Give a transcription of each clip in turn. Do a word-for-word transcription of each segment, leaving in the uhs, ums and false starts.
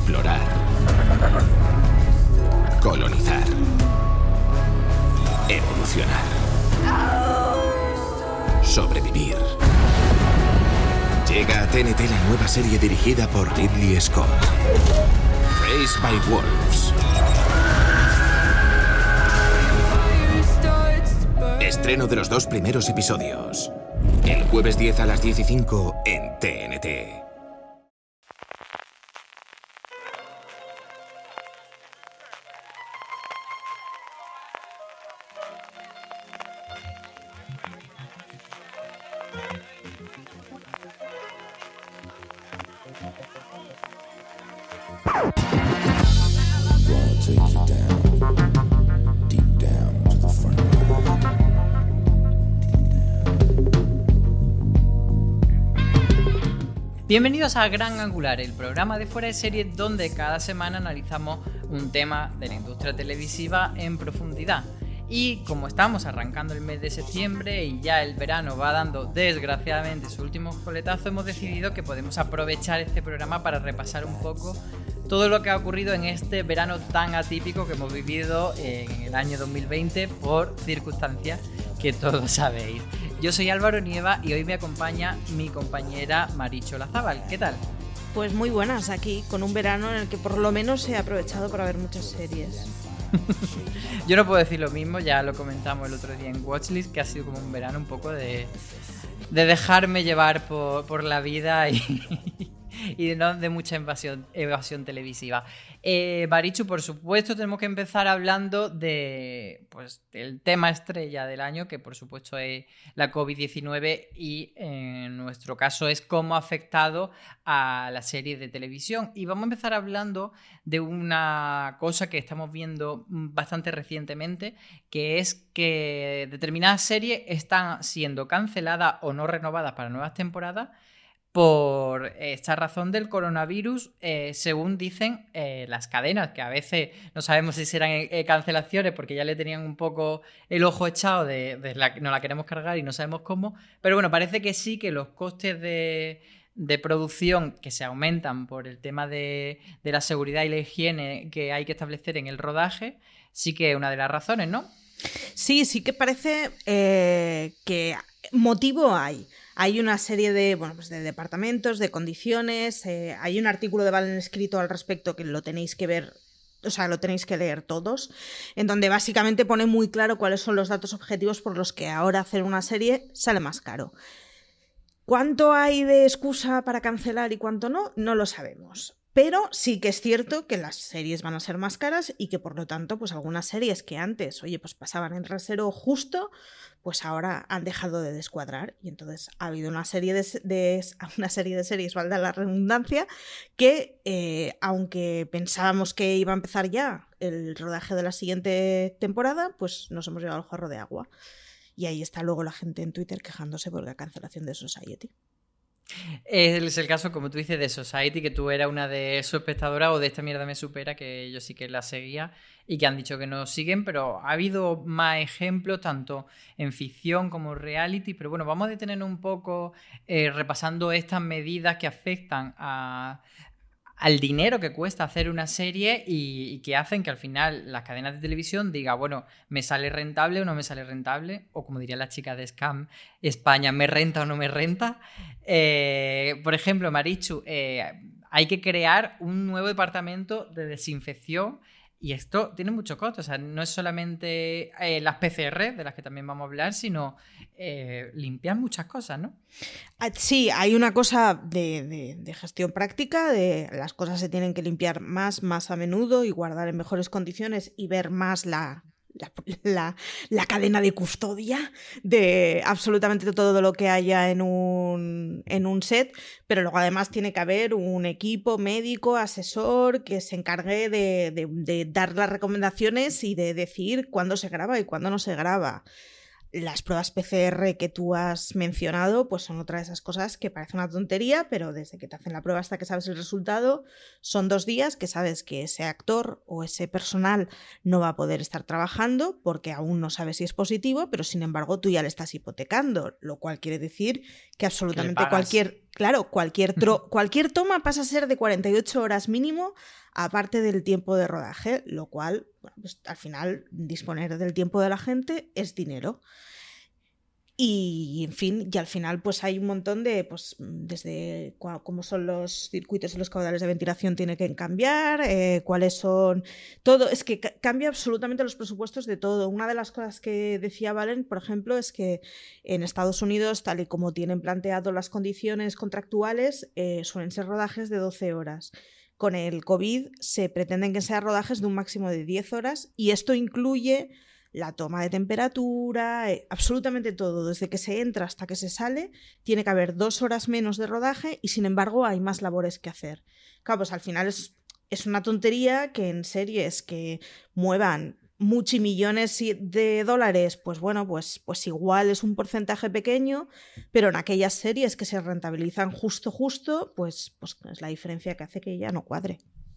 Explorar. Colonizar. Evolucionar. Sobrevivir. Llega a T N T la nueva serie dirigida por Ridley Scott. Raised by Wolves. Estreno de los dos primeros episodios. El jueves diez a las diez y cinco en T N T. Bienvenidos a Gran Angular, el programa de Fuera de Series donde cada semana analizamos un tema de la industria televisiva en profundidad. Y como estamos arrancando el mes de septiembre y ya el verano va dando desgraciadamente su último coletazo, hemos decidido que podemos aprovechar este programa para repasar un poco todo lo que ha ocurrido en este verano tan atípico que hemos vivido en el año dos mil veinte por circunstancias que todos sabéis. Yo soy Álvaro Nieva y hoy me acompaña mi compañera Maricho Lazábal. ¿Qué tal? Pues muy buenas, aquí con un verano en el que por lo menos he aprovechado para ver muchas series. Yo no puedo decir lo mismo, ya lo comentamos el otro día en Watchlist, que ha sido como un verano un poco de, de dejarme llevar por, por la vida y, y de, no, de mucha evasión, evasión televisiva. Eh, Marichu, por supuesto, tenemos que empezar hablando de, pues, del tema estrella del año, que por supuesto es la covid diecinueve y en nuestro caso es cómo ha afectado a la serie de televisión. Y vamos a empezar hablando de una cosa que estamos viendo bastante recientemente, que es que determinadas series están siendo canceladas o no renovadas para nuevas temporadas por esta razón del coronavirus, eh, según dicen eh, las cadenas, que a veces no sabemos si serán eh, cancelaciones porque ya le tenían un poco el ojo echado de, de la que no la queremos cargar y no sabemos cómo, pero bueno, parece que sí, que los costes de, de producción que se aumentan por el tema de, de la seguridad y la higiene que hay que establecer en el rodaje, sí que es una de las razones, ¿no? Sí, sí que parece eh, que motivo hay. Hay una serie de, bueno, pues de departamentos, de condiciones, eh, hay un artículo de Valen escrito al respecto que lo tenéis que ver, o sea, lo tenéis que leer todos, en donde básicamente pone muy claro cuáles son los datos objetivos por los que ahora hacer una serie sale más caro. ¿Cuánto hay de excusa para cancelar y cuánto no? No lo sabemos. Pero sí que es cierto que las series van a ser más caras y que por lo tanto, pues algunas series que antes, oye, pues pasaban en reserva justo, pues ahora han dejado de descuadrar y entonces ha habido una serie de, de, una serie de series, valga la redundancia, que eh, aunque pensábamos que iba a empezar ya el rodaje de la siguiente temporada, pues nos hemos llevado al jarro de agua. Y ahí está luego la gente en Twitter quejándose por la cancelación de Society. Es el caso, como tú dices, de Society, que tú eras una de sus espectadoras o de Esta mierda me supera, que yo sí que la seguía y que han dicho que no siguen, pero ha habido más ejemplos tanto en ficción como reality, pero bueno, vamos a detener un poco eh, repasando estas medidas que afectan a... al dinero que cuesta hacer una serie y, y que hacen que al final las cadenas de televisión digan, bueno, ¿me sale rentable o no me sale rentable? O como diría la chica de Scam España, ¿me renta o no me renta? Eh, por ejemplo, Marichu, eh, hay que crear un nuevo departamento de desinfección y esto tiene mucho costo. O sea, no es solamente eh, las P C R, de las que también vamos a hablar, sino eh, limpiar muchas cosas, ¿no? Sí, hay una cosa de, de, de gestión práctica, de las cosas se tienen que limpiar más, más a menudo y guardar en mejores condiciones y ver más la... La, la, la cadena de custodia de absolutamente todo lo que haya en un, en un set, pero luego además tiene que haber un equipo médico, asesor, que se encargue de, de, de dar las recomendaciones y de decir cuándo se graba y cuándo no se graba. Las pruebas P C R que tú has mencionado pues son otra de esas cosas que parece una tontería, pero desde que te hacen la prueba hasta que sabes el resultado son dos días que sabes que ese actor o ese personal no va a poder estar trabajando porque aún no sabes si es positivo, pero sin embargo tú ya le estás hipotecando, lo cual quiere decir que absolutamente cualquier... claro, cualquier, tro- cualquier toma pasa a ser de cuarenta y ocho horas mínimo, aparte del tiempo de rodaje, lo cual, bueno, pues, al final, disponer del tiempo de la gente es dinero. Y, en fin, y al final pues hay un montón de, pues desde cua- cómo son los circuitos y los caudales de ventilación tiene que cambiar, eh, cuáles son, todo, es que ca- cambia absolutamente los presupuestos de todo. Una de las cosas que decía Valen, por ejemplo, es que en Estados Unidos, tal y como tienen planteado las condiciones contractuales, eh, suelen ser rodajes de doce horas. Con el COVID se pretenden que sean rodajes de un máximo de diez horas y esto incluye la toma de temperatura, eh, absolutamente todo, desde que se entra hasta que se sale, tiene que haber dos horas menos de rodaje y sin embargo hay más labores que hacer. Claro, pues al final es, es una tontería que en series que muevan multimillones de dólares, pues bueno, pues, pues igual es un porcentaje pequeño, pero en aquellas series que se rentabilizan justo, justo, pues, pues es la diferencia que hace que ya no cuadre.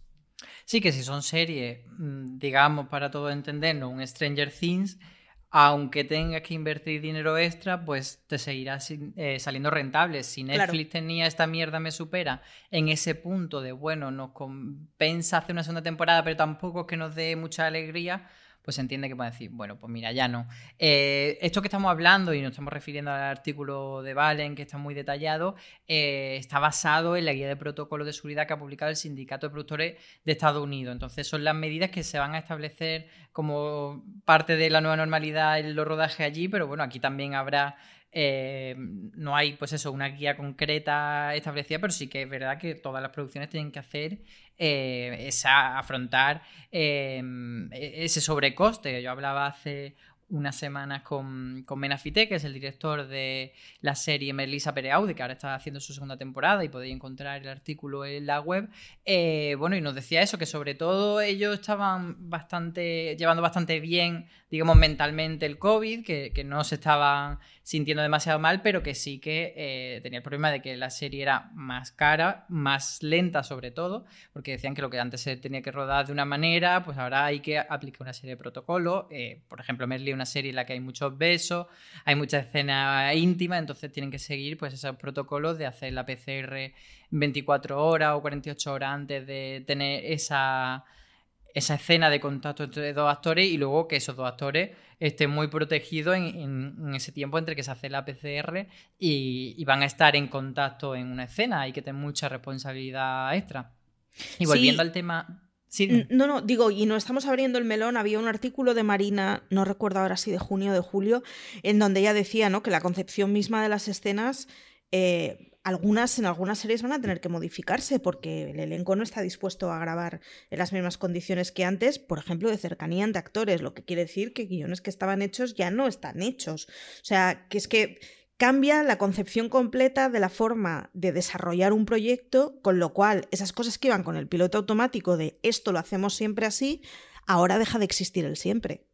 Sí, que si son series, digamos, para todos entendernos, un Stranger Things, aunque tengas que invertir dinero extra, pues te seguirá sin, eh, saliendo rentable. Si Netflix claro. tenía esta mierda me supera en ese punto de, bueno, nos compensa hacer una segunda temporada, pero tampoco es que nos dé mucha alegría, pues se entiende que pueden decir, bueno, pues mira, ya no. Eh, esto que estamos hablando, y nos estamos refiriendo al artículo de Valen, que está muy detallado, eh, está basado en la guía de protocolo de seguridad que ha publicado el Sindicato de Productores de Estados Unidos. Entonces son las medidas que se van a establecer como parte de la nueva normalidad en los rodajes allí, pero bueno, aquí también habrá... Eh, no hay, pues eso, una guía concreta establecida, pero sí que es verdad que todas las producciones tienen que hacer eh, esa, afrontar eh, ese sobrecoste. Yo hablaba hace unas semanas con, con Menafite, que es el director de la serie Melissa Pereaude, que ahora está haciendo su segunda temporada y podéis encontrar el artículo en la web. Eh, bueno, y nos decía eso, que sobre todo ellos estaban bastante, llevando bastante bien, digamos, mentalmente el COVID, que, que no se estaban sintiendo demasiado mal, pero que sí que eh, tenía el problema de que la serie era más cara, más lenta sobre todo, porque decían que lo que antes se tenía que rodar de una manera, pues ahora hay que aplicar una serie de protocolos. Eh, por ejemplo, Merly es una serie en la que hay muchos besos, hay mucha escena íntima, entonces tienen que seguir pues esos protocolos de hacer la P C R veinticuatro horas o cuarenta y ocho horas antes de tener esa... esa escena de contacto entre dos actores y luego que esos dos actores estén muy protegidos en, en, en ese tiempo entre que se hace la P C R y, y van a estar en contacto en una escena. Hay que tener mucha responsabilidad extra. Y volviendo sí. al tema... Sí, no, no, digo, y no estamos abriendo el melón, había un artículo de Marina, no recuerdo ahora si de junio o de julio, en donde ella decía, ¿no?, que la concepción misma de las escenas... Eh, algunas en algunas series van a tener que modificarse porque el elenco no está dispuesto a grabar en las mismas condiciones que antes, por ejemplo, de cercanía entre actores, lo que quiere decir que guiones que estaban hechos ya no están hechos. O sea, que es que cambia la concepción completa de la forma de desarrollar un proyecto, con lo cual esas cosas que iban con el piloto automático de esto lo hacemos siempre así, ahora deja de existir el siempre.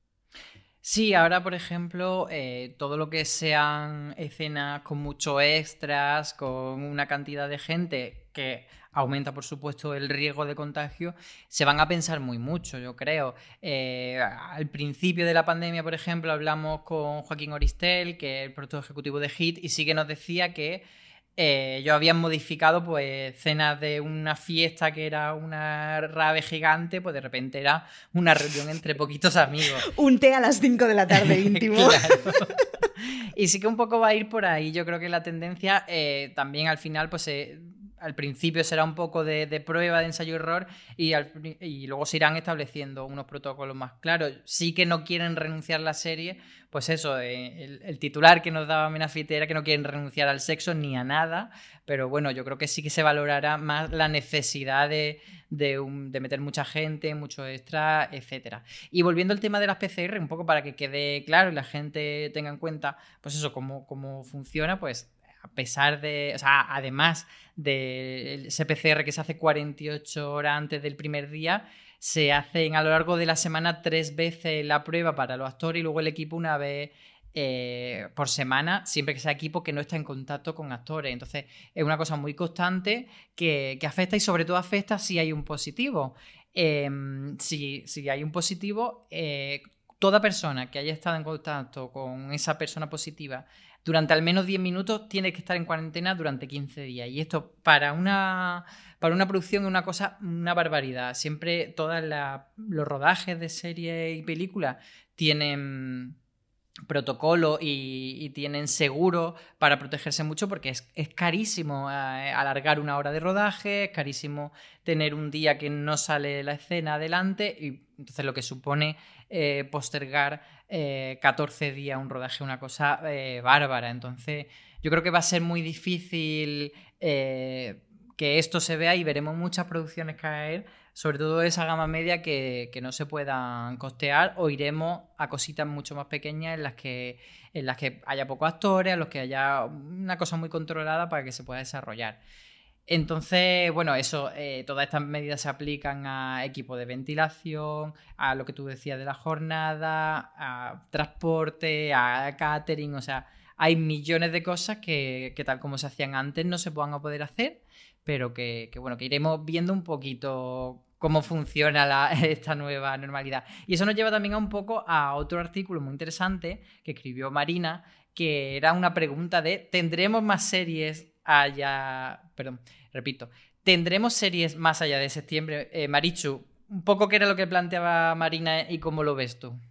Sí, ahora, por ejemplo, eh, todo lo que sean escenas con muchos extras, con una cantidad de gente que aumenta, por supuesto, el riesgo de contagio, se van a pensar muy mucho, yo creo. Eh, al principio de la pandemia, por ejemplo, hablamos con Joaquín Oristel, que es el productor ejecutivo de Hit, y sí que nos decía que Eh, ellos habían modificado pues escenas de una fiesta que era una rave gigante, pues de repente era una reunión entre poquitos amigos. Un té a las cinco de la tarde íntimo. Claro. Y sí que un poco va a ir por ahí. Yo creo que la tendencia eh, también al final pues eh, al principio será un poco de, de prueba, de ensayo-error y, al, y luego se irán estableciendo unos protocolos más claros. Sí que no quieren renunciar a la serie, pues eso, eh, el, el titular que nos daba Menafite era que no quieren renunciar al sexo ni a nada, pero bueno, yo creo que sí que se valorará más la necesidad de, de, un, de meter mucha gente, mucho extra, etcétera. Y volviendo al tema de las P C R, un poco para que quede claro y la gente tenga en cuenta, pues eso, cómo, cómo funciona, pues a pesar de, o sea, además del ese P C R que se hace cuarenta y ocho horas antes del primer día, se hacen a lo largo de la semana tres veces la prueba para los actores y luego el equipo una vez eh, por semana, siempre que sea equipo que no está en contacto con actores. Entonces es una cosa muy constante que, que afecta y sobre todo afecta si hay un positivo. Eh, si, si hay un positivo, eh, toda persona que haya estado en contacto con esa persona positiva durante al menos diez minutos tienes que estar en cuarentena durante quince días. Y esto para una, para una producción es una cosa, una barbaridad. Siempre todos los rodajes de series y películas tienen protocolo y, y tienen seguro para protegerse mucho, porque es, es carísimo eh, alargar una hora de rodaje, es carísimo tener un día que no sale la escena adelante, y entonces lo que supone eh, postergar eh, catorce días un rodaje, una cosa eh, bárbara. Entonces yo creo que va a ser muy difícil eh, que esto se vea, y veremos muchas producciones caer, sobre todo esa gama media que, que no se puedan costear, o iremos a cositas mucho más pequeñas en las que, en las que haya pocos actores, en los que haya una cosa muy controlada para que se pueda desarrollar. Entonces, bueno, eso, eh, todas estas medidas se aplican a equipos de ventilación, a lo que tú decías de la jornada, a transporte, a catering, o sea, hay millones de cosas que, que tal como se hacían antes no se van a poder hacer, pero que, que bueno, que iremos viendo un poquito cómo funciona la, esta nueva normalidad. Y eso nos lleva también a un poco a otro artículo muy interesante que escribió Marina, que era una pregunta de ¿tendremos más series allá? Perdón, repito, ¿tendremos series más allá de septiembre? Eh, Marichu, un poco qué era lo que planteaba Marina y cómo lo ves tú.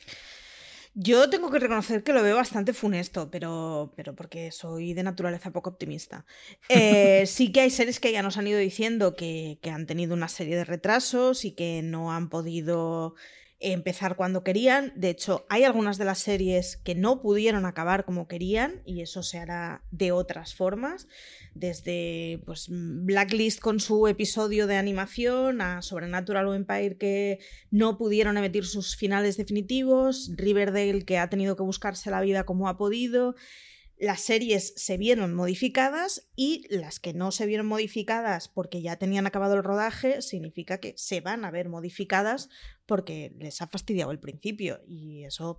Yo tengo que reconocer que lo veo bastante funesto, pero, pero porque soy de naturaleza poco optimista. Eh, sí que hay series que ya nos han ido diciendo que, que han tenido una serie de retrasos y que no han podido empezar cuando querían. De hecho, hay algunas de las series que no pudieron acabar como querían, y eso se hará de otras formas, desde pues Blacklist con su episodio de animación, a Sobrenatural o Empire, que no pudieron emitir sus finales definitivos, Riverdale, que ha tenido que buscarse la vida como ha podido. Las series se vieron modificadas, y las que no se vieron modificadas porque ya tenían acabado el rodaje, significa que se van a ver modificadas porque les ha fastidiado el principio, y eso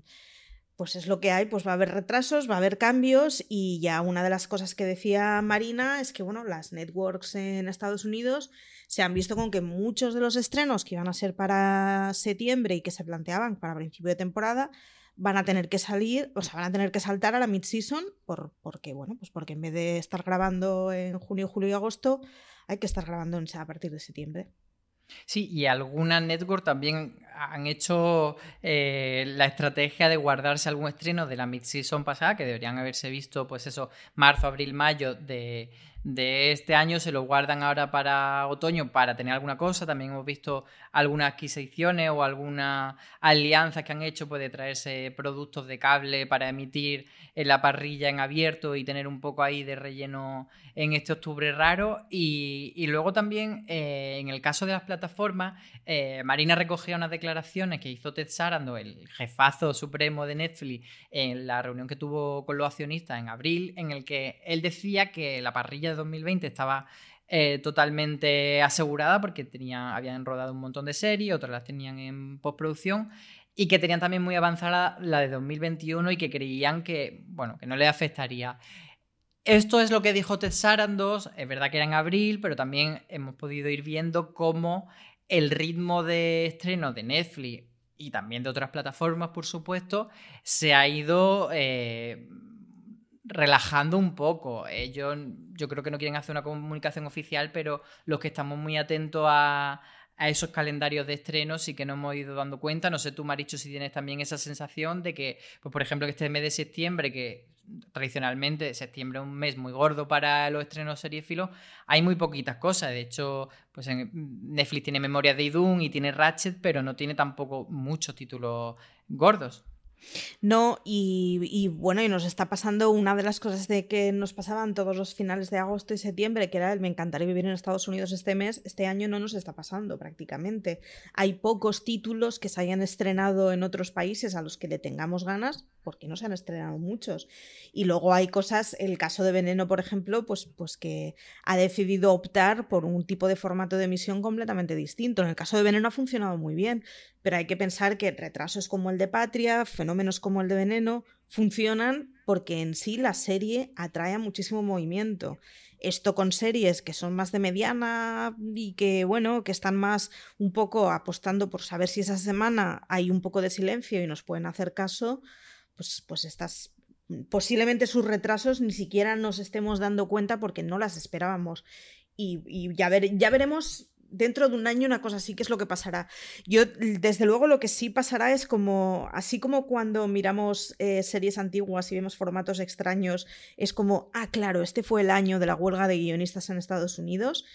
pues es lo que hay. Pues va a haber retrasos, va a haber cambios, y ya una de las cosas que decía Marina es que bueno, las networks en Estados Unidos se han visto con que muchos de los estrenos que iban a ser para septiembre y que se planteaban para principio de temporada van a tener que salir, o sea, van a tener que saltar a la mid-season por, porque, bueno, pues porque en vez de estar grabando en junio, julio y agosto, hay que estar grabando en, a partir de septiembre. Sí, y algunas networks también han hecho eh, la estrategia de guardarse algún estreno de la mid-season pasada, que deberían haberse visto, pues eso, marzo, abril, mayo de, de este año, se lo guardan ahora para otoño para tener alguna cosa. También hemos visto algunas adquisiciones o algunas alianzas que han hecho, pues, de traerse productos de cable para emitir en la parrilla en abierto y tener un poco ahí de relleno en este octubre raro. Y, y luego también, eh, en el caso de las plataformas, eh, Marina recogía unas declaraciones que hizo Ted Sarandos, el jefazo supremo de Netflix, en la reunión que tuvo con los accionistas en abril, en el que él decía que la parrilla de dos mil veinte estaba eh, totalmente asegurada, porque tenían, habían rodado un montón de series, otras las tenían en postproducción, y que tenían también muy avanzada la de dos mil veintiuno, y que creían que, bueno, que no les afectaría. Esto es lo que dijo Ted Sarandos. Es verdad que era en abril, pero también hemos podido ir viendo cómo el ritmo de estreno de Netflix y también de otras plataformas, por supuesto, se ha ido eh, relajando un poco. Ellos, yo creo que no quieren hacer una comunicación oficial, pero los que estamos muy atentos a, a esos calendarios de estreno sí que nos hemos ido dando cuenta. No sé tú, Marichu, si tienes también esa sensación de que, pues, por ejemplo, que este mes de septiembre, que tradicionalmente septiembre es un mes muy gordo para los estrenos seriéfilos, hay muy poquitas cosas. De hecho, pues en Netflix tiene Memorias de Idún y tiene Ratchet, pero no tiene tampoco muchos títulos gordos. No, y, y bueno, y nos está pasando una de las cosas de que nos pasaban todos los finales de agosto y septiembre, que era el me encantaría vivir en Estados Unidos este mes. Este año no nos está pasando prácticamente. Hay pocos títulos que se hayan estrenado en otros países a los que le tengamos ganas, porque no se han estrenado muchos. Y luego hay cosas, el caso de Veneno, por ejemplo, pues, pues que ha decidido optar por un tipo de formato de emisión completamente distinto. En el caso de Veneno ha funcionado muy bien, pero hay que pensar que retrasos como el de Patria, fenómenos como el de Veneno, funcionan porque en sí la serie atrae a muchísimo movimiento. Esto con series que son más de mediana y que, bueno, que están más un poco apostando por saber si esa semana hay un poco de silencio y nos pueden hacer caso, pues, pues estas posiblemente sus retrasos ni siquiera nos estemos dando cuenta porque no las esperábamos. Y, y ya, ver, ya veremos dentro de un año una cosa así, qué es lo que pasará. Yo, desde luego, lo que sí pasará es como, así como cuando miramos eh, series antiguas y vemos formatos extraños, es como, ah, claro, este fue el año de la huelga de guionistas en Estados Unidos.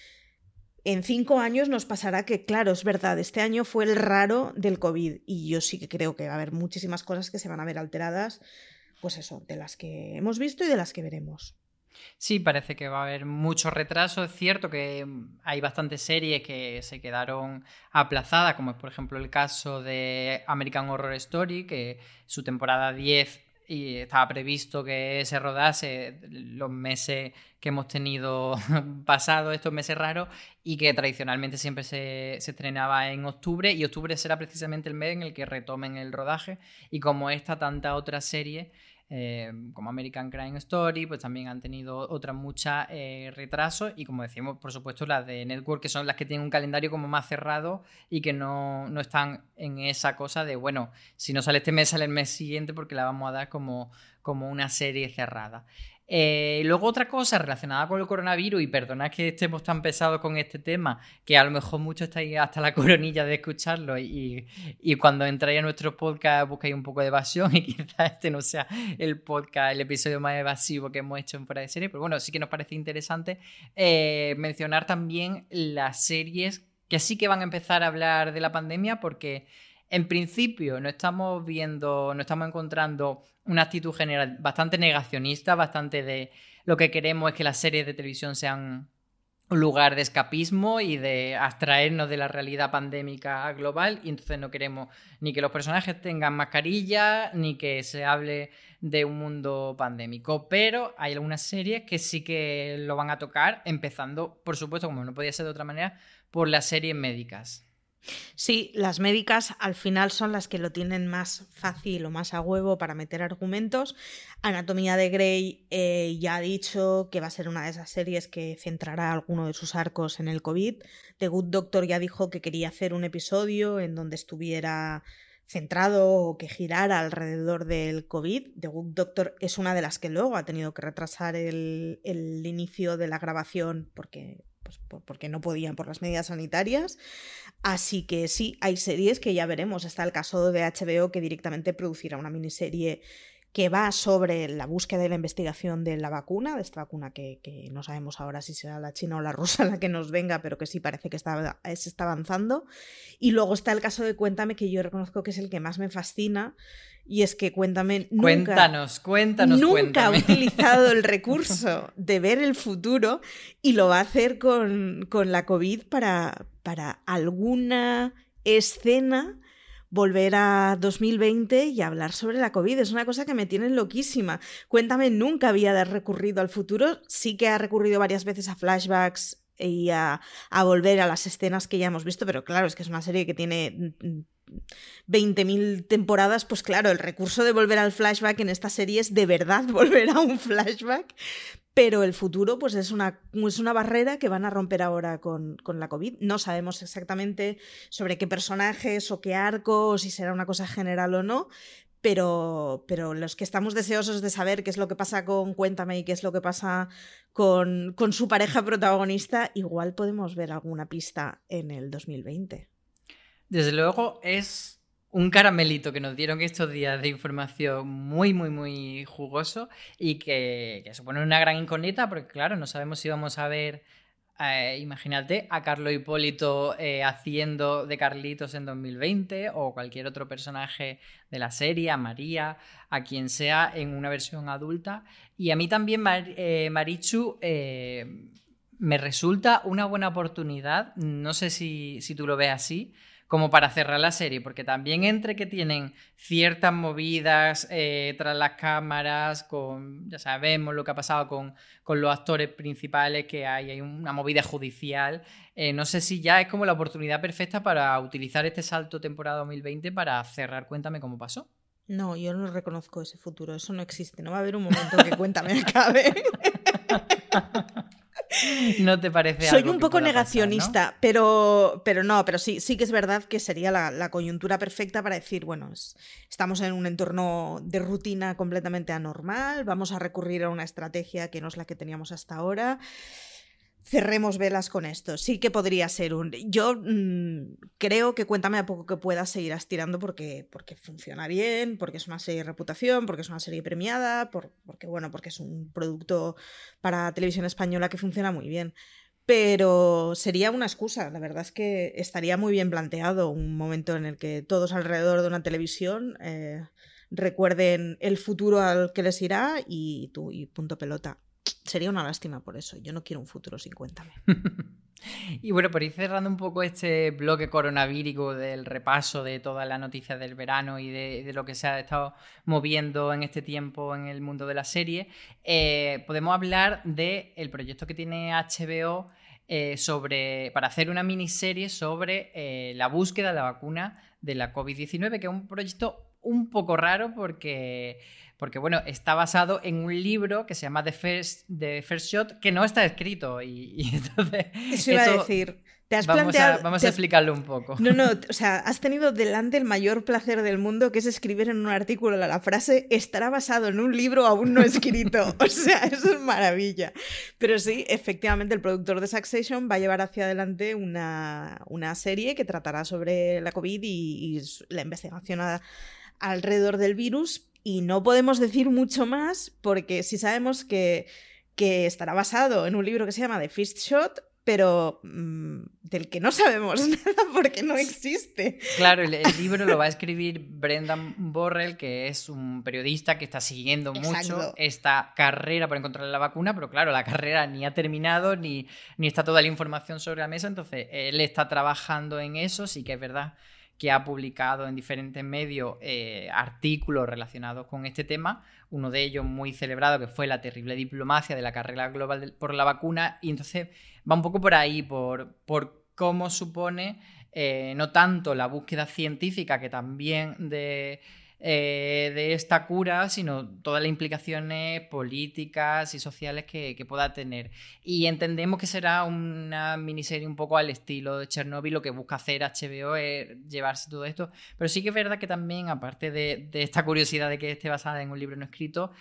En cinco años nos pasará que, claro, es verdad, este año fue el raro del COVID y yo sí que creo que va a haber muchísimas cosas que se van a ver alteradas, pues eso, de las que hemos visto y de las que veremos. Sí, parece que va a haber mucho retraso. Es cierto que hay bastantes series que se quedaron aplazadas, como es por ejemplo el caso de American Horror Story, que su temporada diez y estaba previsto que se rodase los meses que hemos tenido pasados, estos meses raros, y que tradicionalmente siempre se, se estrenaba en octubre, y octubre será precisamente el mes en el que retomen el rodaje, y como esta, tanta otra serie eh, como American Crime Story, pues también han tenido otras muchas eh, retrasos, y como decimos, por supuesto, las de Network, que son las que tienen un calendario como más cerrado y que no, no están en esa cosa de, bueno, si no sale este mes, sale el mes siguiente porque la vamos a dar como, como una serie cerrada. Eh, luego otra cosa relacionada con el coronavirus, y perdonad que estemos tan pesados con este tema, que a lo mejor muchos estáis hasta la coronilla de escucharlo y, y cuando entráis a nuestro podcast buscáis un poco de evasión y quizás este no sea el podcast, el episodio más evasivo que hemos hecho en Fuera de Serie, pero bueno, sí que nos parece interesante eh, mencionar también las series que sí que van a empezar a hablar de la pandemia, porque en principio no estamos viendo, no estamos encontrando una actitud general bastante negacionista, bastante de lo que queremos es que las series de televisión sean un lugar de escapismo y de abstraernos de la realidad pandémica global, y entonces no queremos ni que los personajes tengan mascarilla ni que se hable de un mundo pandémico, pero hay algunas series que sí que lo van a tocar, empezando, por supuesto, como no podía ser de otra manera, por las series médicas. Sí, las médicas al final son las que lo tienen más fácil o más a huevo para meter argumentos. Anatomía de Grey eh, ya ha dicho que va a ser una de esas series que centrará alguno de sus arcos en el COVID. The Good Doctor ya dijo que quería hacer un episodio en donde estuviera centrado o que girara alrededor del COVID. The Good Doctor es una de las que luego ha tenido que retrasar el, el inicio de la grabación porque... Pues porque no podían por las medidas sanitarias. Así que sí, hay series que ya veremos. Está el caso de H B O, que directamente producirá una miniserie que va sobre la búsqueda y la investigación de la vacuna, de esta vacuna que, que no sabemos ahora si será la china o la rusa la que nos venga, pero que sí parece que está, se está avanzando. Y luego está el caso de Cuéntame, que yo reconozco que es el que más me fascina, y es que Cuéntame nunca, cuéntanos, cuéntanos, nunca cuéntame. ha utilizado el recurso de ver el futuro, y lo va a hacer con, con la COVID para, para alguna escena volver a dos mil veinte y hablar sobre la COVID. Es una cosa que me tiene loquísima. Cuéntame nunca había recurrido al futuro, sí que ha recurrido varias veces a flashbacks y a, a volver a las escenas que ya hemos visto, pero claro, es que es una serie que tiene veinte mil temporadas, pues claro, el recurso de volver al flashback en esta serie es de verdad volver a un flashback. Pero el futuro pues es una, es una barrera que van a romper ahora con, con la COVID. No sabemos exactamente sobre qué personajes o qué arcos, si será una cosa general o no, pero, pero los que estamos deseosos de saber qué es lo que pasa con Cuéntame y qué es lo que pasa con, con su pareja protagonista, igual podemos ver alguna pista en el dos mil veinte. Desde luego es un caramelito que nos dieron estos días de información muy, muy, muy jugoso, y que, que supone una gran incógnita porque, claro, no sabemos si vamos a ver, eh, imagínate, a Carlo Hipólito eh, haciendo de Carlitos en dos mil veinte, o cualquier otro personaje de la serie, a María, a quien sea, en una versión adulta. Y a mí también, Mar, eh, Marichu, eh, me resulta una buena oportunidad, no sé si, si tú lo ves así, como para cerrar la serie, porque también entre que tienen ciertas movidas eh, tras las cámaras, con, ya sabemos lo que ha pasado con, con los actores principales, que hay, hay una movida judicial, eh, no sé si ya es como la oportunidad perfecta para utilizar este salto temporada dos mil veinte para cerrar Cuéntame cómo pasó. No, yo no reconozco ese futuro, eso no existe, no va a haber un momento que Cuéntame acabe. no te parece Soy algo un que poco pueda negacionista, pasar, ¿no? pero, pero no, pero sí, sí que es verdad que sería la, la coyuntura perfecta para decir, bueno, es- estamos en un entorno de rutina completamente anormal, vamos a recurrir a una estrategia que no es la que teníamos hasta ahora. Cerremos velas con esto. Sí que podría ser un... Yo mmm, creo que Cuéntame a poco que puedas seguir estirando porque, porque funciona bien, porque es una serie de reputación, porque es una serie premiada, por, porque, bueno, porque es un producto para televisión española que funciona muy bien. Pero sería una excusa. La verdad es que estaría muy bien planteado un momento en el que todos alrededor de una televisión eh, recuerden el futuro al que les irá y tú, y punto pelota. Sería una lástima por eso. Yo no quiero un futuro sin Cuéntame. Y bueno, por ir cerrando un poco este bloque coronavírico del repaso de todas las noticias del verano y de, de lo que se ha estado moviendo en este tiempo en el mundo de la serie, eh, podemos hablar del proyecto que tiene H B O eh, sobre, para hacer una miniserie sobre eh, la búsqueda de la vacuna de la covid diecinueve, que es un proyecto un poco raro porque... Porque, bueno, está basado en un libro que se llama The First, The First Shot, que no está escrito. Y, y entonces. Eso iba esto, a decir. Te has vamos planteado. a, vamos te a has... explicarlo un poco. No, no, o sea, has tenido delante el mayor placer del mundo, que es escribir en un artículo la frase estará basado en un libro aún no escrito. O sea, eso es maravilla. Pero sí, efectivamente, el productor de Succession va a llevar hacia adelante una, una serie que tratará sobre la COVID y, y la investigación a, alrededor del virus. Y no podemos decir mucho más porque sí sabemos que, que estará basado en un libro que se llama The First Shot, pero mmm, del que no sabemos nada porque no existe. Claro, el, el libro lo va a escribir Brendan Borrell, que es un periodista que está siguiendo Exacto. mucho esta carrera por encontrar la vacuna, pero claro, la carrera ni ha terminado, ni, ni está toda la información sobre la mesa, entonces él está trabajando en eso, sí que es verdad que ha publicado en diferentes medios eh, artículos relacionados con este tema, uno de ellos muy celebrado que fue La terrible diplomacia de la carrera global de, por la vacuna, y entonces va un poco por ahí, por, por cómo supone eh, no tanto la búsqueda científica que también de, eh, de esta cura, sino todas las implicaciones políticas y sociales que, que pueda tener. Y entendemos que será una miniserie un poco al estilo de Chernobyl. Lo que busca hacer H B O es llevarse todo esto, pero sí que es verdad que también, aparte de, de esta curiosidad de que esté basada en un libro no escrito,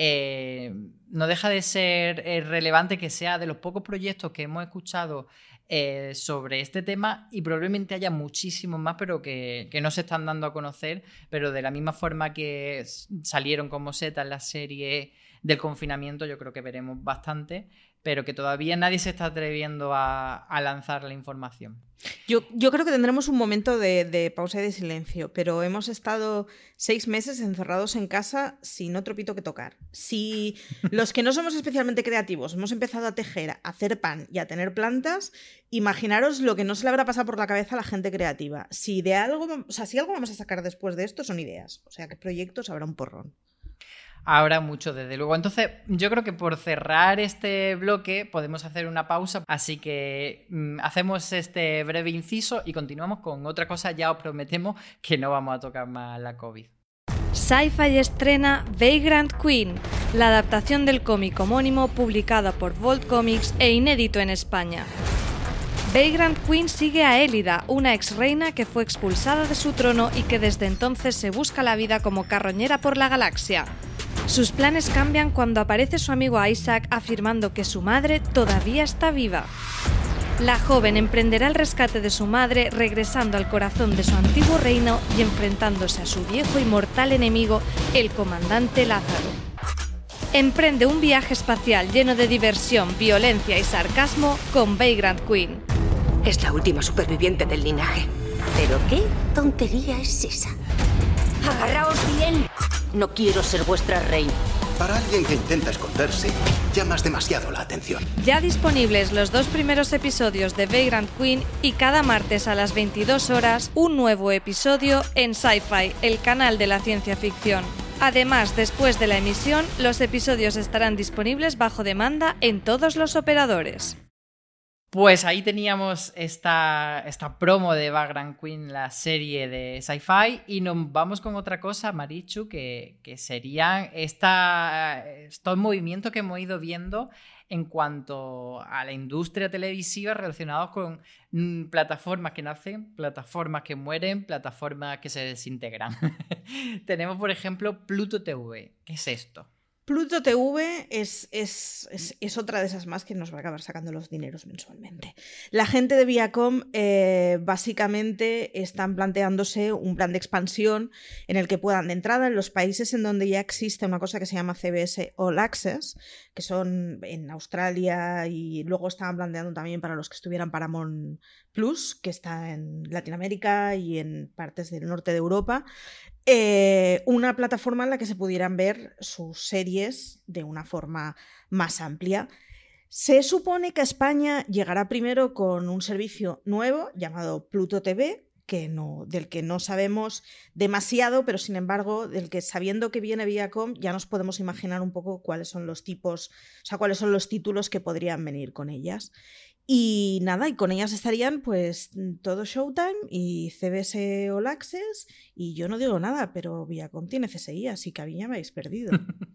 eh, no deja de ser eh, relevante que sea de los pocos proyectos que hemos escuchado Eh, sobre este tema, y probablemente haya muchísimos más, pero que, que no se están dando a conocer, pero de la misma forma que salieron como setas la serie del confinamiento, yo creo que veremos bastante, pero que todavía nadie se está atreviendo a, a lanzar la información. Yo, yo creo que tendremos un momento de, de pausa y de silencio, pero hemos estado seis meses encerrados en casa sin otro pito que tocar. Si los que no somos especialmente creativos hemos empezado a tejer, a hacer pan y a tener plantas, imaginaros lo que no se le habrá pasado por la cabeza a la gente creativa. Si de algo, o sea, si algo vamos a sacar después de esto son ideas, o sea, qué proyectos habrá un porrón. Habrá mucho, desde luego. Entonces, yo creo que por cerrar este bloque podemos hacer una pausa, así que mmm, hacemos este breve inciso y continuamos con otra cosa. Ya os prometemos que no vamos a tocar más la COVID. Sci-Fi estrena Vagrant Queen, la adaptación del cómic homónimo publicada por Vault Comics e inédito en España. Vagrant Queen sigue a Élida, una ex reina que fue expulsada de su trono y que desde entonces se busca la vida como carroñera por la galaxia. Sus planes cambian cuando aparece su amigo Isaac afirmando que su madre todavía está viva. La joven emprenderá el rescate de su madre regresando al corazón de su antiguo reino y enfrentándose a su viejo y mortal enemigo, el comandante Lázaro. Emprende un viaje espacial lleno de diversión, violencia y sarcasmo con Vagrant Queen. Es la última superviviente del linaje. ¿Pero qué tontería es esa? ¡Agarraos bien! No quiero ser vuestra reina. Para alguien que intenta esconderse, llamas demasiado la atención. Ya disponibles los dos primeros episodios de Vagrant Queen y cada martes a las veintidós horas un nuevo episodio en Sci-Fi, el canal de la ciencia ficción. Además, después de la emisión, los episodios estarán disponibles bajo demanda en todos los operadores. Pues ahí teníamos esta, esta promo de Vagrant Queen, la serie de Sci-Fi, y nos vamos con otra cosa, Marichu, que, que serían esta, estos movimientos que hemos ido viendo en cuanto a la industria televisiva relacionados con mm, plataformas que nacen, plataformas que mueren, plataformas que se desintegran. Tenemos, por ejemplo, Pluto T V. ¿Qué es esto? Pluto T V es, es, es, es otra de esas más que nos va a acabar sacando los dineros mensualmente. La gente de Viacom eh, básicamente están planteándose un plan de expansión en el que puedan, de entrada, en los países en donde ya existe una cosa que se llama C B S All Access, que son en Australia, y luego estaban planteando también para los que estuvieran Paramount Plus, que está en Latinoamérica y en partes del norte de Europa, Eh, una plataforma en la que se pudieran ver sus series de una forma más amplia. Se supone que España llegará primero con un servicio nuevo llamado Pluto T V, que no, del que no sabemos demasiado, pero sin embargo, del que, sabiendo que viene Viacom, ya nos podemos imaginar un poco cuáles son los tipos, o sea, cuáles son los títulos que podrían venir con ellas. Y nada, y con ellas estarían pues todo Showtime y C B S All Access, y yo no digo nada, pero Viacom tiene C S I, así que a mí ya me habéis perdido.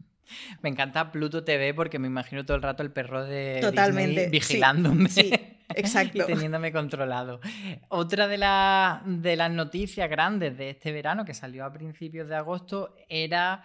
Me encanta Pluto T V porque me imagino todo el rato el perro de Totalmente, Disney vigilándome. Sí, sí, exacto. Y teniéndome controlado. Otra de, la, de las noticias grandes de este verano, que salió a principios de agosto, era,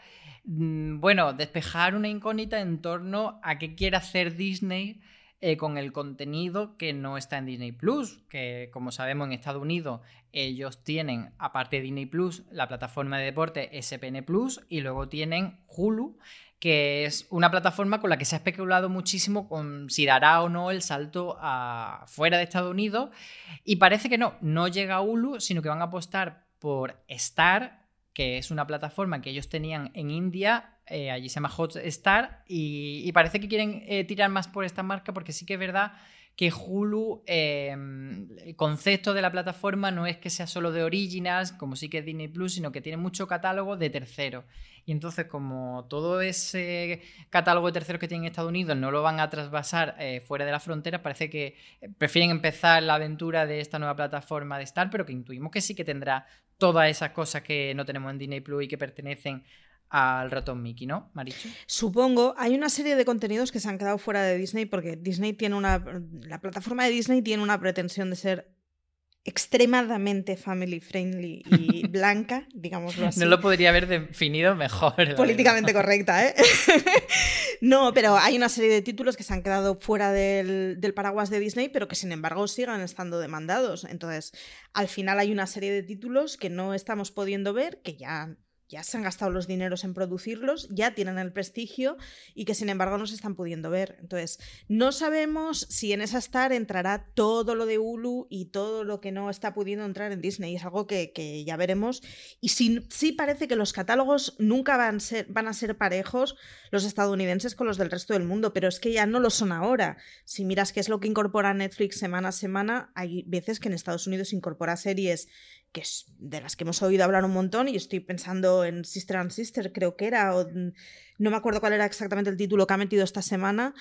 bueno, despejar una incógnita en torno a qué quiere hacer Disney Eh, con el contenido que no está en Disney Plus, que como sabemos en Estados Unidos ellos tienen, aparte de Disney Plus, la plataforma de deporte S P N Plus, y luego tienen Hulu, que es una plataforma con la que se ha especulado muchísimo con si dará o no el salto a fuera de Estados Unidos, y parece que no, no llega a Hulu, sino que van a apostar por Star, que es una plataforma que ellos tenían en India. Eh, allí se llama Hotstar, y, y parece que quieren eh, tirar más por esta marca, porque sí que es verdad que Hulu, eh, el concepto de la plataforma no es que sea solo de originals, como sí que es Disney Plus, sino que tiene mucho catálogo de terceros. Y entonces, como todo ese catálogo de terceros que tienen en Estados Unidos no lo van a trasvasar eh, fuera de la frontera, parece que prefieren empezar la aventura de esta nueva plataforma de Star, pero que intuimos que sí que tendrá todas esas cosas que no tenemos en Disney Plus y que pertenecen al ratón Mickey, ¿no, Marichu? Supongo. Hay una serie de contenidos que se han quedado fuera de Disney porque Disney tiene una... La plataforma de Disney tiene una pretensión de ser extremadamente family friendly y blanca, digámoslo así. No lo podría haber definido mejor. Políticamente correcta, ¿eh? No, pero hay una serie de títulos que se han quedado fuera del, del paraguas de Disney, pero que sin embargo sigan estando demandados. Entonces, al final hay una serie de títulos que no estamos pudiendo ver, que ya... ya se han gastado los dineros en producirlos, ya tienen el prestigio y que sin embargo no se están pudiendo ver. Entonces, no sabemos si en esa Star entrará todo lo de Hulu y todo lo que no está pudiendo entrar en Disney. Es algo que, que ya veremos. Y sí, sí parece que los catálogos nunca van a, ser, van a ser parejos, los estadounidenses con los del resto del mundo, pero es que ya no lo son ahora. Si miras qué es lo que incorpora Netflix semana a semana, hay veces que en Estados Unidos incorpora series que es de las que hemos oído hablar un montón, y estoy pensando en Sister and Sister, creo que era, o no me acuerdo cuál era exactamente el título que ha metido esta semana,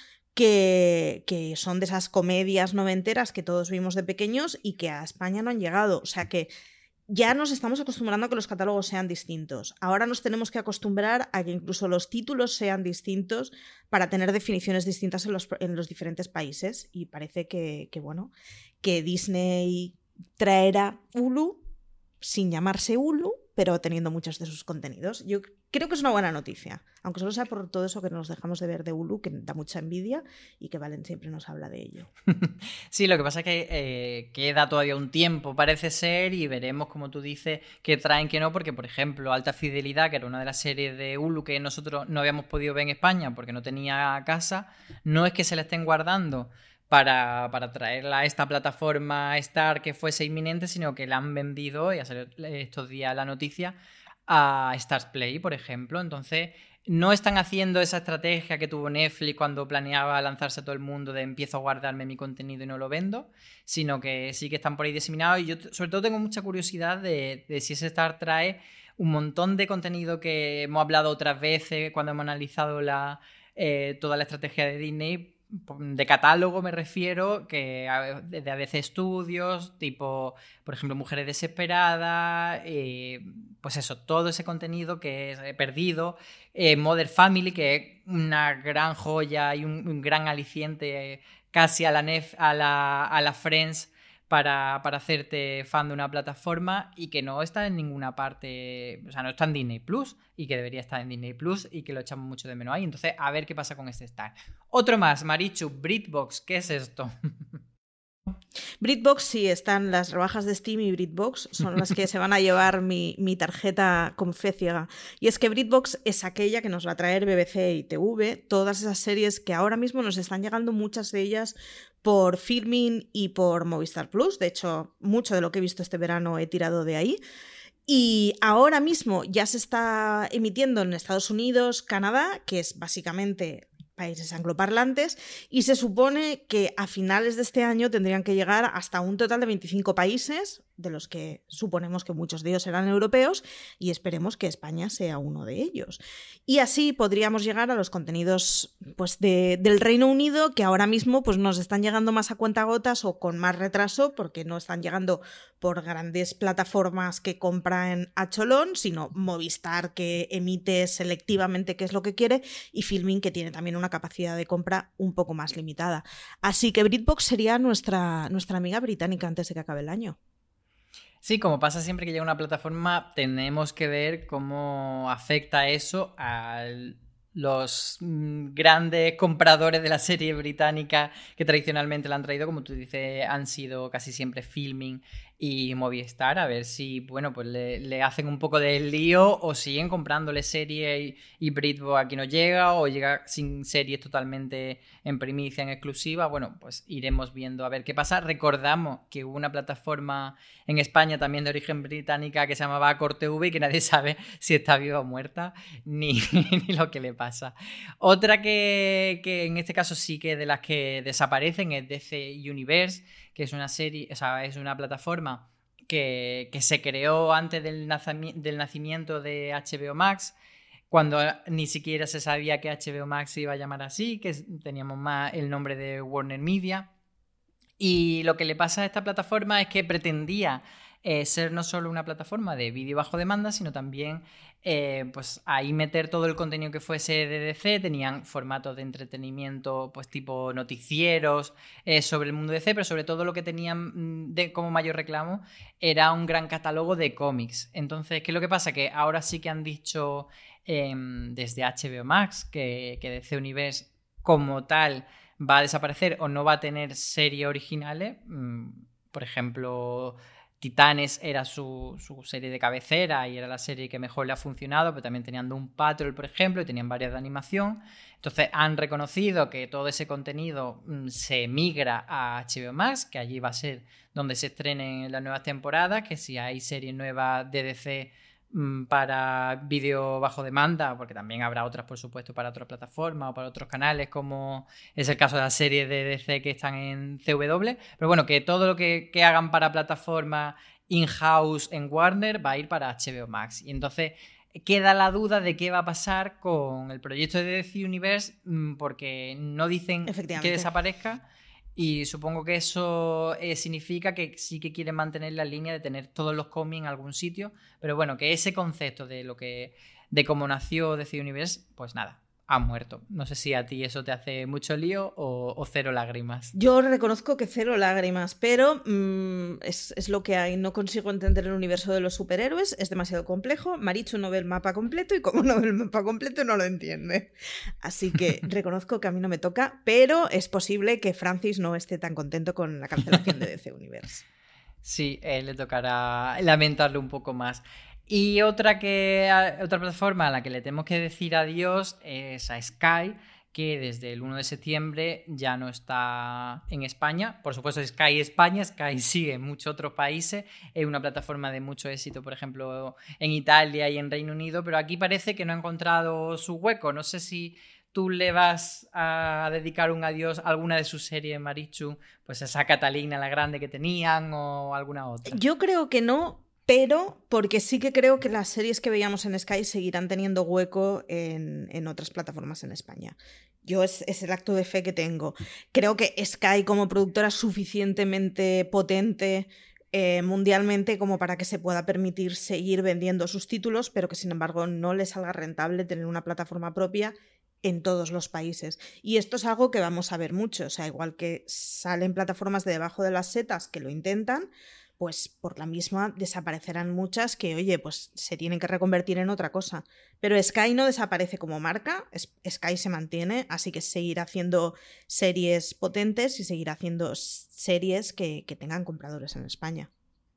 que, que son de esas comedias noventeras que todos vimos de pequeños y que a España no han llegado. O sea que ya nos estamos acostumbrando a que los catálogos sean distintos. Ahora nos tenemos que acostumbrar a que incluso los títulos sean distintos para tener definiciones distintas en los, en los diferentes países, y parece que, que, bueno, que Disney traerá Hulu sin llamarse Hulu, pero teniendo muchos de sus contenidos. Yo creo que es una buena noticia, aunque solo sea por todo eso que nos dejamos de ver de Hulu, que da mucha envidia, y que Valen siempre nos habla de ello. Sí, lo que pasa es que eh, queda todavía un tiempo, parece ser, y veremos, como tú dices, que traen, que no, porque, por ejemplo, Alta Fidelidad, que era una de las series de Hulu que nosotros no habíamos podido ver en España porque no tenía casa, no es que se la estén guardando Para, para traerla a esta plataforma Star que fuese inminente, sino que la han vendido, y ha salido estos días la noticia, a Stars Play, por ejemplo. Entonces, no están haciendo esa estrategia que tuvo Netflix cuando planeaba lanzarse a todo el mundo de empiezo a guardarme mi contenido y no lo vendo, sino que sí que están por ahí diseminados. Y yo, sobre todo, tengo mucha curiosidad de, de si ese Star trae un montón de contenido que hemos hablado otras veces cuando hemos analizado la, eh, toda la estrategia de Disney, de catálogo me refiero, que de A B C Studios, tipo, por ejemplo, Mujeres Desesperadas, eh, pues eso, todo ese contenido que es perdido, eh, Modern Family, que es una gran joya y un, un gran aliciente eh, casi a la, Nef, a la, a la Friends para, para hacerte fan de una plataforma y que no está en ninguna parte, o sea, no está en Disney Plus y que debería estar en Disney Plus y que lo echamos mucho de menos ahí. Entonces, a ver qué pasa con este Star. Otro más, Marichu, BritBox, ¿qué es esto? BritBox, sí, están las rebajas de Steam y BritBox son las que se van a llevar mi, mi tarjeta con fe ciega. Y es que BritBox es aquella que nos va a traer B B C y T V, todas esas series que ahora mismo nos están llegando, muchas de ellas por Filmin y por Movistar Plus. De hecho, mucho de lo que he visto este verano he tirado de ahí. Y ahora mismo ya se está emitiendo en Estados Unidos, Canadá, que es básicamente países angloparlantes, y se supone que a finales de este año tendrían que llegar hasta un total de veinticinco países, de los que suponemos que muchos de ellos serán europeos, y esperemos que España sea uno de ellos. Y así podríamos llegar a los contenidos pues, de, del Reino Unido, que ahora mismo pues, nos están llegando más a cuentagotas o con más retraso, porque no están llegando por grandes plataformas que compran a cholón, sino Movistar, que emite selectivamente qué es lo que quiere, y Filmin, que tiene también una capacidad de compra un poco más limitada. Así que BritBox sería nuestra, nuestra amiga británica antes de que acabe el año. Sí, como pasa siempre que llega una plataforma, tenemos que ver cómo afecta eso a los mm, grandes compradores de la serie británica que tradicionalmente la han traído, como tú dices, han sido casi siempre Filmin y Movistar, a ver si, bueno, pues le, le hacen un poco de lío o siguen comprándole serie y, y BritBox aquí no llega, o llega sin series totalmente en primicia, en exclusiva. Bueno, pues iremos viendo a ver qué pasa. Recordamos que hubo una plataforma en España también de origen británica que se llamaba Acor T V y que nadie sabe si está viva o muerta, ni, ni lo que le pasa. Otra que, que en este caso sí que de las que desaparecen es D C Universe, que es una serie, o sea, es una plataforma que, que se creó antes del, nazi- del nacimiento de H B O Max, cuando ni siquiera se sabía que H B O Max se iba a llamar así, que teníamos más el nombre de Warner Media. Y lo que le pasa a esta plataforma es que pretendía eh, ser no solo una plataforma de vídeo bajo demanda, sino también eh, pues ahí meter todo el contenido que fuese de D C. Tenían formatos de entretenimiento pues tipo noticieros eh, sobre el mundo de D C, pero sobre todo lo que tenían de, como mayor reclamo era un gran catálogo de cómics. Entonces, ¿qué es lo que pasa? Que ahora sí que han dicho eh, desde H B O Max que, que D C Universe como tal va a desaparecer o no va a tener series originales. Por ejemplo, Titanes era su, su serie de cabecera y era la serie que mejor le ha funcionado, pero también tenían Doom Patrol, por ejemplo, y tenían varias de animación. Entonces han reconocido que todo ese contenido mmm, se migra a H B O Max, que allí va a ser donde se estrenen las nuevas temporadas, que si hay series nuevas de D C para vídeo bajo demanda, porque también habrá otras, por supuesto, para otras plataformas o para otros canales, como es el caso de las series de D C que están en C W. Pero bueno, que todo lo que, que hagan para plataforma in-house en Warner va a ir para H B O Max. Y entonces queda la duda de qué va a pasar con el proyecto de D C Universe, porque no dicen que desaparezca. Y supongo que eso eh, significa que sí que quieren mantener la línea de tener todos los cómics en algún sitio, pero bueno, que ese concepto de lo que de cómo nació D C Universe, pues nada, ha muerto. No sé si a ti eso te hace mucho lío o, o cero lágrimas. Yo reconozco que cero lágrimas, pero mmm, es, es lo que hay. No consigo entender el universo de los superhéroes, es demasiado complejo. Marichu no ve el mapa completo y como no ve el mapa completo no lo entiende. Así que reconozco que a mí no me toca, pero es posible que Francis no esté tan contento con la cancelación de D C Universe. Sí, eh, le tocará lamentarlo un poco más. Y otra, que, otra plataforma a la que le tenemos que decir adiós es a Sky, que desde el uno de septiembre ya no está en España. Por supuesto, Sky España, Sky sigue en muchos otros países. Es una plataforma de mucho éxito, por ejemplo, en Italia y en Reino Unido, pero aquí parece que no ha encontrado su hueco. No sé si tú le vas a dedicar un adiós a alguna de sus series, Marichu, pues esa Catalina la Grande que tenían o alguna otra. Yo creo que no, pero porque sí que creo que las series que veíamos en Sky seguirán teniendo hueco en, en otras plataformas en España. Yo es, es el acto de fe que tengo. Creo que Sky como productora es suficientemente potente eh, mundialmente como para que se pueda permitir seguir vendiendo sus títulos, pero que sin embargo no le salga rentable tener una plataforma propia en todos los países. Y esto es algo que vamos a ver mucho. O sea, igual que salen plataformas de debajo de las setas que lo intentan, pues por la misma desaparecerán muchas que, oye, pues se tienen que reconvertir en otra cosa. Pero Sky no desaparece como marca, Sky se mantiene, así que seguirá haciendo series potentes y seguirá haciendo series que, que tengan compradores en España.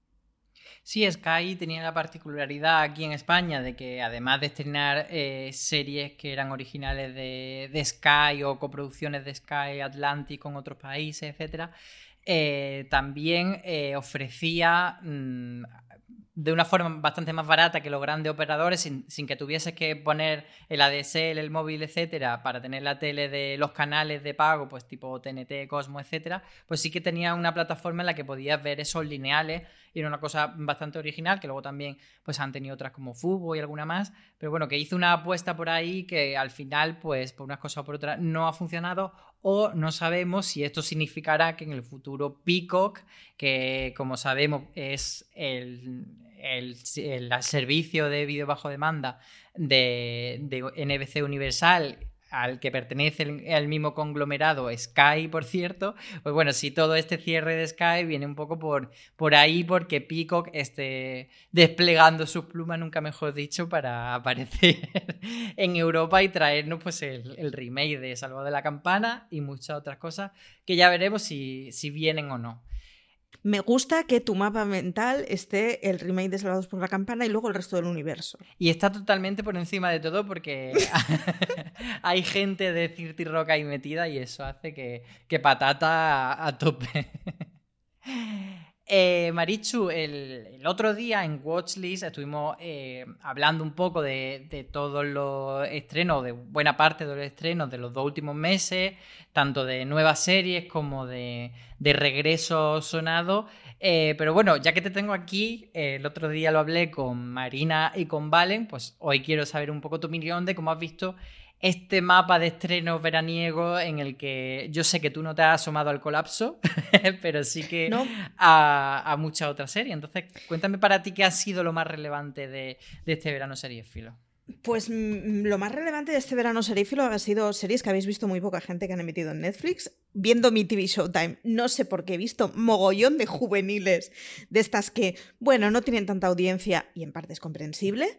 Sí, Sky tenía la particularidad aquí en España de que además de estrenar eh, series que eran originales de, de Sky o coproducciones de Sky Atlantic con otros países, etcétera, Eh, también eh, ofrecía mmm, de una forma bastante más barata que los grandes operadores, sin, sin que tuvieses que poner el A D S L, el móvil, etcétera, para tener la tele de los canales de pago, pues tipo T N T, Cosmo, etcétera, pues sí que tenía una plataforma en la que podías ver esos lineales y era una cosa bastante original, que luego también pues han tenido otras como Fubo y alguna más, pero bueno, que hizo una apuesta por ahí que al final, pues por unas cosas o por otras, no ha funcionado, o no sabemos si esto significará que en el futuro Peacock, que como sabemos es el, el, el, el servicio de vídeo bajo demanda de, de N B C Universal, al que pertenece el, el mismo conglomerado Sky, por cierto, pues bueno, si todo este cierre de Sky viene un poco por, por ahí porque Peacock esté desplegando sus plumas, nunca mejor dicho, para aparecer en Europa y traernos pues el, el remake de Salvador de la Campana y muchas otras cosas que ya veremos si, si vienen o no. Me gusta que tu mapa mental esté el remake de Salvados por la Campana y luego el resto del universo. Y está totalmente por encima de todo porque hay gente de Dirty Rock ahí metida y eso hace que, que patata a, a tope. Eh, Marichu, el, el otro día en Watchlist estuvimos eh, hablando un poco de, de todos los estrenos, de buena parte de los estrenos de los dos últimos meses, tanto de nuevas series como de, de regresos sonados. Eh, pero bueno, ya que te tengo aquí, eh, el otro día lo hablé con Marina y con Valen, pues hoy quiero saber un poco tu opinión de cómo has visto este mapa de estrenos veraniegos en el que yo sé que tú no te has asomado al colapso, pero sí que no. a, a muchas otras series. Entonces, cuéntame para ti qué ha sido lo más relevante de, de este verano seriéfilo. Pues mm, lo más relevante de este verano serífilo ha sido series que habéis visto muy poca gente que han emitido en Netflix. Viendo mi T V Showtime, no sé por qué he visto mogollón de juveniles de estas que, bueno, no tienen tanta audiencia y en parte es comprensible.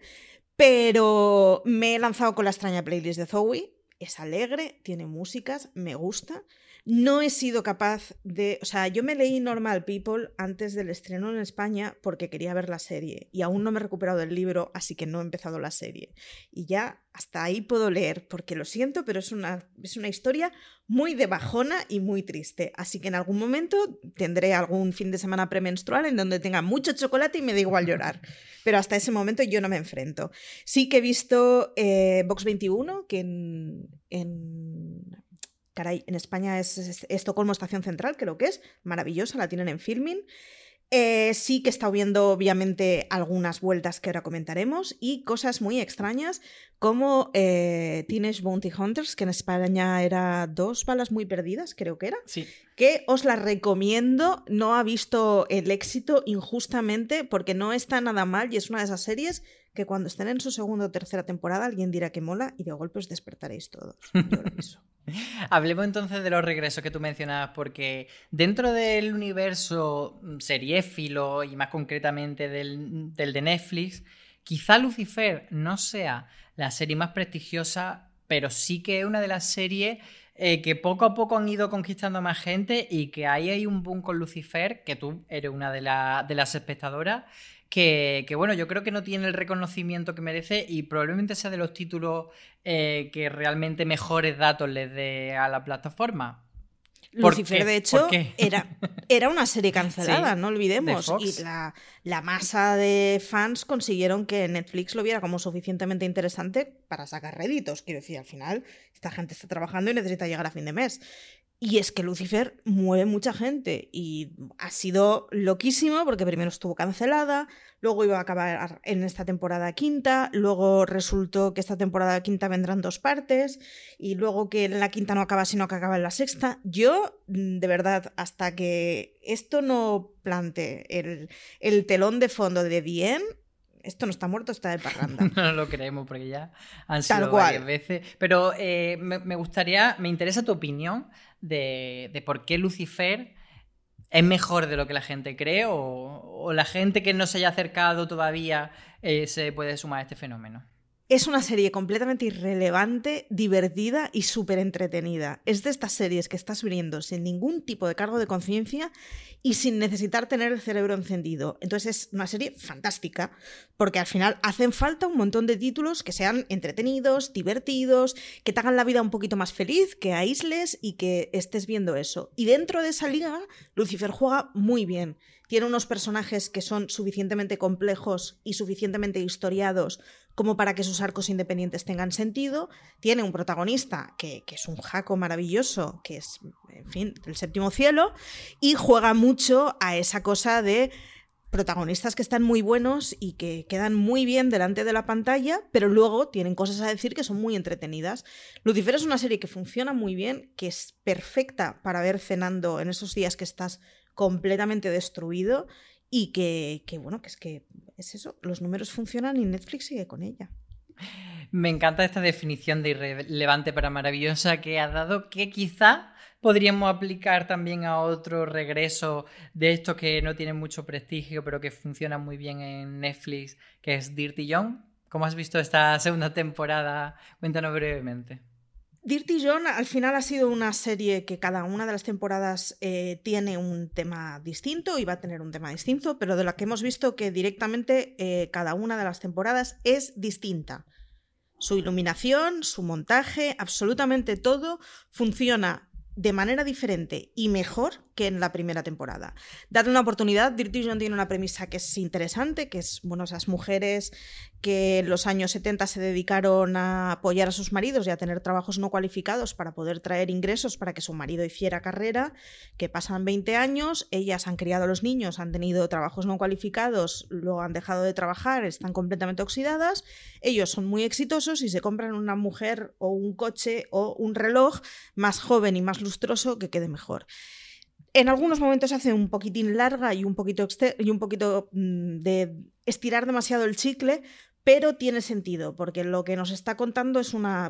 Pero me he lanzado con la extraña playlist de Zoe. Es alegre, tiene músicas, me gusta. No he sido capaz de... O sea, yo me leí Normal People antes del estreno en España porque quería ver la serie. Y aún no me he recuperado del libro, así que no he empezado la serie. Y ya hasta ahí puedo leer, porque lo siento, pero es una, es una historia muy de bajona y muy triste. Así que en algún momento tendré algún fin de semana premenstrual en donde tenga mucho chocolate y me da igual llorar. Pero hasta ese momento yo no me enfrento. Sí que he visto eh, Box veintiuno, que en... en Caray, en España es, es Estocolmo Estación Central, creo que es. Maravillosa, la tienen en Filmin. Eh, sí que he estado viendo, obviamente, algunas vueltas que ahora comentaremos y cosas muy extrañas como eh, Teenage Bounty Hunters, que en España era Dos balas muy perdidas, creo que era. Sí. Que os la recomiendo. No ha visto el éxito injustamente porque no está nada mal y es una de esas series que cuando estén en su segunda o tercera temporada alguien dirá que mola y de golpe os despertaréis todos. Yo lo aviso. Hablemos entonces de los regresos que tú mencionabas, porque dentro del universo seriéfilo y más concretamente del, del de Netflix, quizá Lucifer no sea la serie más prestigiosa, pero sí que es una de las series eh, que poco a poco han ido conquistando a más gente y que ahí hay un boom con Lucifer, que tú eres una de, la, de las espectadoras, que, que bueno, yo creo que no tiene el reconocimiento que merece y probablemente sea de los títulos eh, que realmente mejores datos les dé a la plataforma. Lucifer, de hecho, era, era una serie cancelada, sí, no olvidemos. Y la, la masa de fans consiguieron que Netflix lo viera como suficientemente interesante para sacar réditos. Quiero decir, al final, esta gente está trabajando y necesita llegar a fin de mes. Y es que Lucifer mueve mucha gente y ha sido loquísimo porque primero estuvo cancelada, luego iba a acabar en esta temporada quinta, luego resultó que esta temporada quinta vendrán dos partes y luego que la quinta no acaba sino que acaba en la sexta. Yo, de verdad, hasta que esto no plante el, el telón de fondo de The End, esto no está muerto, está de parranda. No lo creemos porque ya han sido Tal cual. varias veces. Pero eh, me, me gustaría, me interesa tu opinión de, de por qué Lucifer es mejor de lo que la gente cree o, o la gente que no se haya acercado todavía eh, se puede sumar a este fenómeno. Es una serie completamente irrelevante, divertida y súper entretenida. Es de estas series que estás viendo sin ningún tipo de cargo de conciencia y sin necesitar tener el cerebro encendido. Entonces es una serie fantástica, porque al final hacen falta un montón de títulos que sean entretenidos, divertidos, que te hagan la vida un poquito más feliz, que aísles y que estés viendo eso. Y dentro de esa liga, Lucifer juega muy bien. Tiene unos personajes que son suficientemente complejos y suficientemente historiados como para que sus arcos independientes tengan sentido. Tiene un protagonista que, que es un jaco maravilloso, que es, en fin, el séptimo cielo, y juega mucho a esa cosa de protagonistas que están muy buenos y que quedan muy bien delante de la pantalla, pero luego tienen cosas a decir que son muy entretenidas. Lucifer es una serie que funciona muy bien, que es perfecta para ver cenando en esos días que estás completamente destruido y que, que, bueno, que es que es eso, los números funcionan y Netflix sigue con ella. Me encanta esta definición de irrelevante para maravillosa que has dado, que quizá podríamos aplicar también a otro regreso de estos que no tienen mucho prestigio pero que funcionan muy bien en Netflix, que es Dirty John. ¿Cómo has visto esta segunda temporada? Cuéntanos brevemente. Dirty John al final ha sido una serie que cada una de las temporadas eh, tiene un tema distinto y va a tener un tema distinto, pero de la que hemos visto que directamente eh, cada una de las temporadas es distinta. Su iluminación, su montaje, absolutamente todo funciona de manera diferente y mejor que en la primera temporada. Dadle una oportunidad. Dirty John tiene una premisa que es interesante, que es, bueno, esas mujeres que en los años setenta se dedicaron a apoyar a sus maridos y a tener trabajos no cualificados para poder traer ingresos para que su marido hiciera carrera, que pasan veinte años, ellas han criado a los niños, han tenido trabajos no cualificados, luego han dejado de trabajar, están completamente oxidadas, ellos son muy exitosos y se compran una mujer o un coche o un reloj más joven y más lustroso que quede mejor. En algunos momentos hace un poquitín larga y un poquito, exter- y un poquito mmm, de estirar demasiado el chicle, pero tiene sentido, porque lo que nos está contando es una,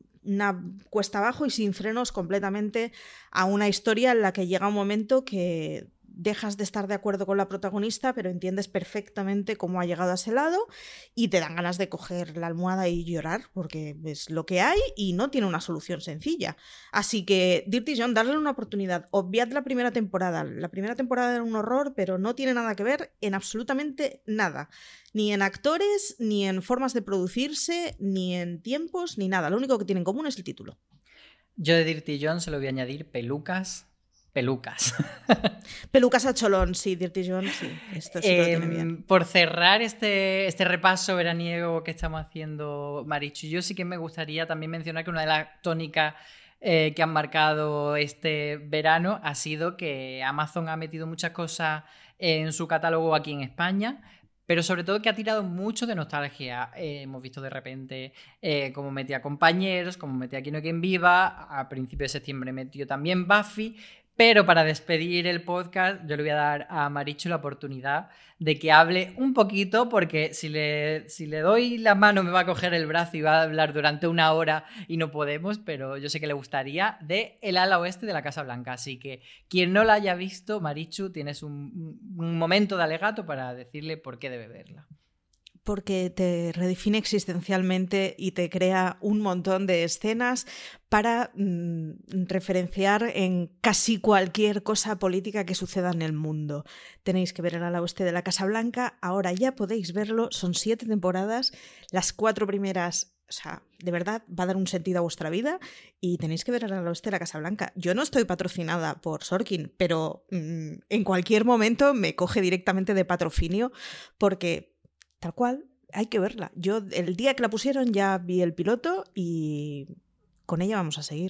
una cuesta abajo y sin frenos completamente a una historia en la que llega un momento que dejas de estar de acuerdo con la protagonista, pero entiendes perfectamente cómo ha llegado a ese lado y te dan ganas de coger la almohada y llorar porque es lo que hay y no tiene una solución sencilla. Así que Dirty John, darle una oportunidad. Obviad la primera temporada. La primera temporada era un horror, pero no tiene nada que ver en absolutamente nada. Ni en actores, ni en formas de producirse, ni en tiempos, ni nada. Lo único que tiene en común es el título. Yo de Dirty John se lo voy a añadir pelucas. Pelucas. Pelucas a cholón, sí, Dirty John, sí. Esto sí eh, lo tiene bien. Por cerrar este, este repaso veraniego que estamos haciendo, Marichu, yo sí que me gustaría también mencionar que una de las tónicas eh, que han marcado este verano ha sido que Amazon ha metido muchas cosas en su catálogo aquí en España, pero sobre todo que ha tirado mucho de nostalgia. Eh, hemos visto de repente eh, cómo metía Compañeros, cómo metía Aquí no hay quien viva, a principios de septiembre metió también Buffy. Pero para despedir el podcast, yo le voy a dar a Marichu la oportunidad de que hable un poquito, porque si le, si le doy la mano me va a coger el brazo y va a hablar durante una hora y no podemos, pero yo sé que le gustaría, de El ala oeste de la Casa Blanca. Así que quien no la haya visto, Marichu, tienes un, un momento de alegato para decirle por qué debe verla. Porque te redefine existencialmente y te crea un montón de escenas para mmm, referenciar en casi cualquier cosa política que suceda en el mundo. Tenéis que ver El ala oeste de la Casa Blanca, ahora ya podéis verlo, son siete temporadas, las cuatro primeras, o sea, de verdad va a dar un sentido a vuestra vida y tenéis que ver El ala oeste de la Casa Blanca. Yo no estoy patrocinada por Sorkin, pero mmm, en cualquier momento me coge directamente de patrocinio porque... Tal cual, hay que verla. Yo el día que la pusieron ya vi el piloto y con ella vamos a seguir.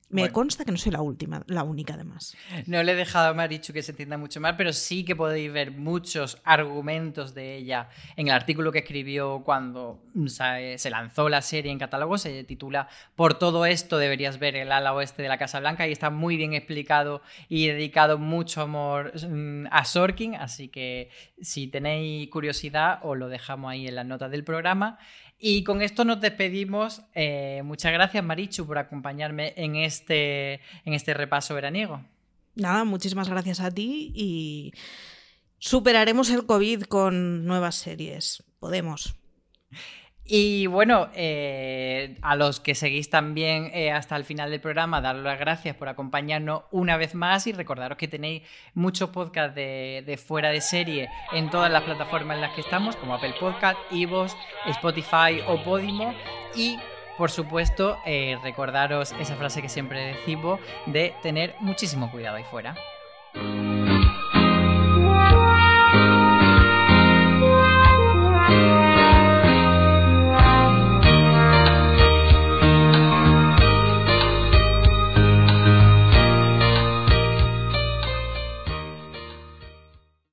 Me Bueno. consta que no soy la última, la única además. No le he dejado a Marichu que se entienda mucho más, pero sí que podéis ver muchos argumentos de ella en el artículo que escribió cuando se lanzó la serie en catálogo. Se titula "Por todo esto deberías ver el ala oeste de la Casa Blanca", y está muy bien explicado y dedicado mucho amor a Sorkin, así que si tenéis curiosidad os lo dejamos ahí en las notas del programa. Y con esto nos despedimos. Eh, muchas gracias, Marichu, por acompañarme en este, en este repaso veraniego. Nada, muchísimas gracias a ti y superaremos el COVID con nuevas series. Podemos. Y bueno, eh, a los que seguís también eh, hasta el final del programa, daros las gracias por acompañarnos una vez más y recordaros que tenéis muchos podcasts de, de fuera de serie en todas las plataformas en las que estamos, como Apple Podcast, iVoox, Spotify o Podimo. Y por supuesto, eh, recordaros esa frase que siempre decimos de tener muchísimo cuidado ahí fuera.